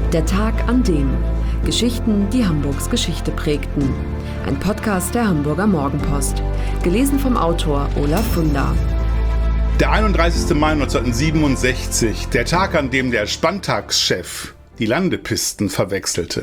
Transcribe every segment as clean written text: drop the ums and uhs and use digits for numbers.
Der Tag an dem. Geschichten, die Hamburgs Geschichte prägten. Ein Podcast der Hamburger Morgenpost. Gelesen vom Autor Olaf Funder. Der 31. Mai 1967, der Tag, an dem der Spantax-Chef die Landepisten verwechselte.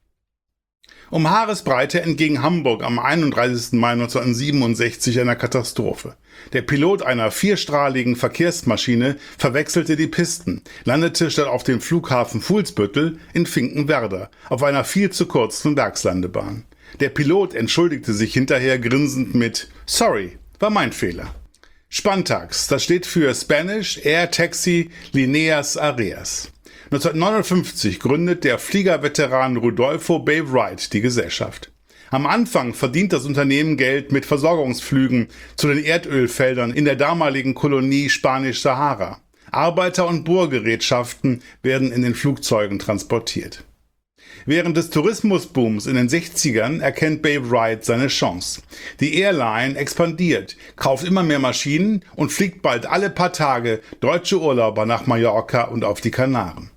Um Haaresbreite entging Hamburg am 31. Mai 1967 einer Katastrophe. Der Pilot einer vierstrahligen Verkehrsmaschine verwechselte die Pisten, landete statt auf dem Flughafen Fuhlsbüttel in Finkenwerder auf einer viel zu kurzen Werkslandebahn. Der Pilot entschuldigte sich hinterher grinsend mit „Sorry, war mein Fehler". Spantax, das steht für Spanish Air Taxi Líneas Aéreas. 1959 gründet der Fliegerveteran Rodolfo Bay Wright die Gesellschaft. Am Anfang verdient das Unternehmen Geld mit Versorgungsflügen zu den Erdölfeldern in der damaligen Kolonie Spanisch-Sahara. Arbeiter- und Bohrgerätschaften werden in den Flugzeugen transportiert. Während des Tourismusbooms in den 60ern erkennt Bay Wright seine Chance. Die Airline expandiert, kauft immer mehr Maschinen und fliegt bald alle paar Tage deutsche Urlauber nach Mallorca und auf die Kanaren.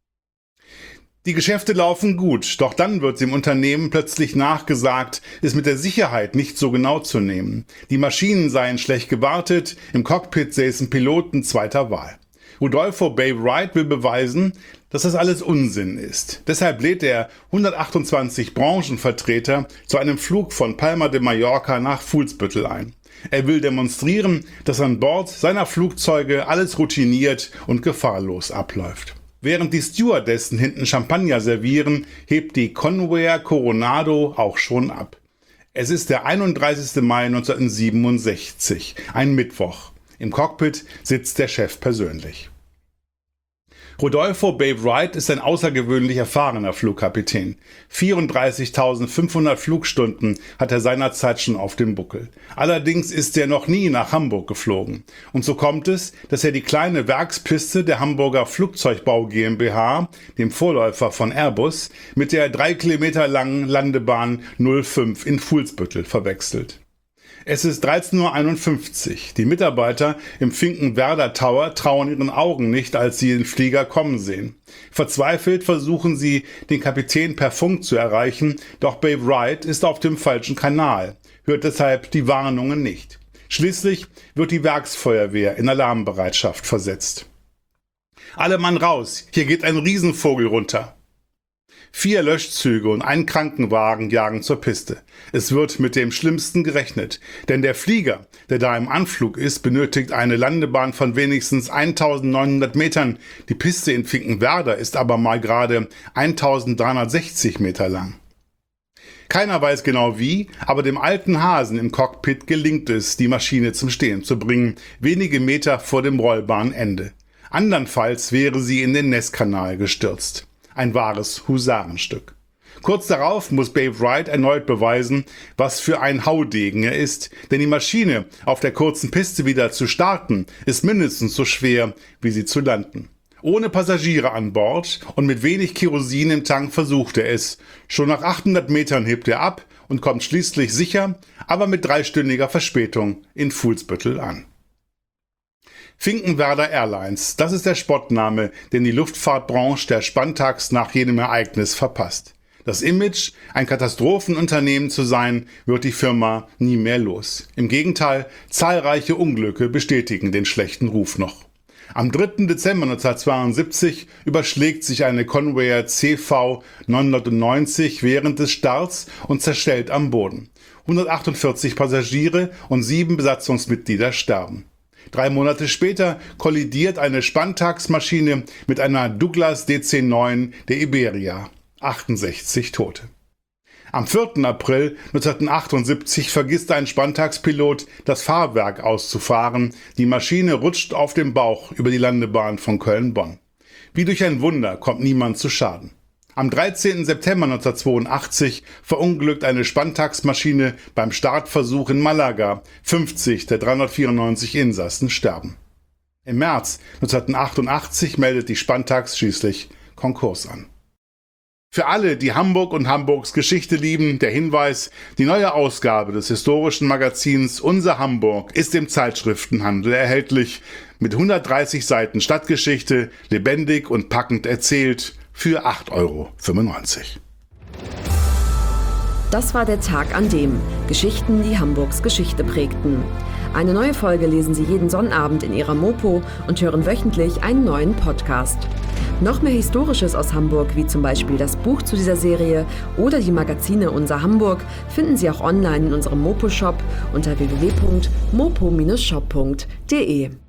Die Geschäfte laufen gut, doch dann wird dem Unternehmen plötzlich nachgesagt, es mit der Sicherheit nicht so genau zu nehmen. Die Maschinen seien schlecht gewartet, im Cockpit säßen Piloten zweiter Wahl. Rodolfo Bay Wright will beweisen, dass das alles Unsinn ist. Deshalb lädt er 128 Branchenvertreter zu einem Flug von Palma de Mallorca nach Fuhlsbüttel ein. Er will demonstrieren, dass an Bord seiner Flugzeuge alles routiniert und gefahrlos abläuft. Während die Stewardessen hinten Champagner servieren, hebt die Convair Coronado auch schon ab. Es ist der 31. Mai 1967, ein Mittwoch. Im Cockpit sitzt der Chef persönlich. Rodolfo Bay Wright ist ein außergewöhnlich erfahrener Flugkapitän. 34.500 Flugstunden hat er seinerzeit schon auf dem Buckel. Allerdings ist er noch nie nach Hamburg geflogen. Und so kommt es, dass er die kleine Werkspiste der Hamburger Flugzeugbau GmbH, dem Vorläufer von Airbus, mit der 3 Kilometer langen Landebahn 05 in Fuhlsbüttel verwechselt. Es ist 13:51 Uhr. Die Mitarbeiter im Finkenwerder Tower trauen ihren Augen nicht, als sie den Flieger kommen sehen. Verzweifelt versuchen sie, den Kapitän per Funk zu erreichen, doch Bay Wright ist auf dem falschen Kanal, hört deshalb die Warnungen nicht. Schließlich wird die Werksfeuerwehr in Alarmbereitschaft versetzt. Alle Mann raus, hier geht ein Riesenvogel runter. 4 Löschzüge und ein Krankenwagen jagen zur Piste. Es wird mit dem Schlimmsten gerechnet, denn der Flieger, der da im Anflug ist, benötigt eine Landebahn von wenigstens 1900 Metern. Die Piste in Finkenwerder ist aber mal gerade 1360 Meter lang. Keiner weiß genau wie, aber dem alten Hasen im Cockpit gelingt es, die Maschine zum Stehen zu bringen, wenige Meter vor dem Rollbahnende. Andernfalls wäre sie in den Nesskanal gestürzt. Ein wahres Husarenstück. Kurz darauf muss Bay Wright erneut beweisen, was für ein Haudegen er ist, denn die Maschine auf der kurzen Piste wieder zu starten, ist mindestens so schwer, wie sie zu landen. Ohne Passagiere an Bord und mit wenig Kerosin im Tank versucht er es. Schon nach 800 Metern hebt er ab und kommt schließlich sicher, aber mit 3-stündiger Verspätung in Fuhlsbüttel an. Finkenwerder Airlines, das ist der Spottname, den die Luftfahrtbranche der Spantax nach jenem Ereignis verpasst. Das Image, ein Katastrophenunternehmen zu sein, wird die Firma nie mehr los. Im Gegenteil, zahlreiche Unglücke bestätigen den schlechten Ruf noch. Am 3. Dezember 1972 überschlägt sich eine Convair CV 990 während des Starts und zerstellt am Boden. 148 Passagiere und 7 Besatzungsmitglieder sterben. 3 Monate später kollidiert eine Spantax-Maschine mit einer Douglas DC-9 der Iberia. 68 Tote. Am 4. April 1978 vergisst ein Spantax-Pilot, das Fahrwerk auszufahren. Die Maschine rutscht auf dem Bauch über die Landebahn von Köln-Bonn. Wie durch ein Wunder kommt niemand zu Schaden. Am 13. September 1982 verunglückt eine Spantax-Maschine beim Startversuch in Malaga. 50 der 394 Insassen sterben. Im März 1988 meldet die Spantax schließlich Konkurs an. Für alle, die Hamburg und Hamburgs Geschichte lieben, der Hinweis: Die neue Ausgabe des historischen Magazins Unser Hamburg ist im Zeitschriftenhandel erhältlich, mit 130 Seiten Stadtgeschichte, lebendig und packend erzählt, für 8,95 €. Das war der Tag, an dem Geschichten, die Hamburgs Geschichte prägten. Eine neue Folge lesen Sie jeden Sonnabend in Ihrer Mopo und hören wöchentlich einen neuen Podcast. Noch mehr Historisches aus Hamburg, wie zum Beispiel das Buch zu dieser Serie oder die Magazine Unser Hamburg, finden Sie auch online in unserem Mopo-Shop unter www.mopo-shop.de.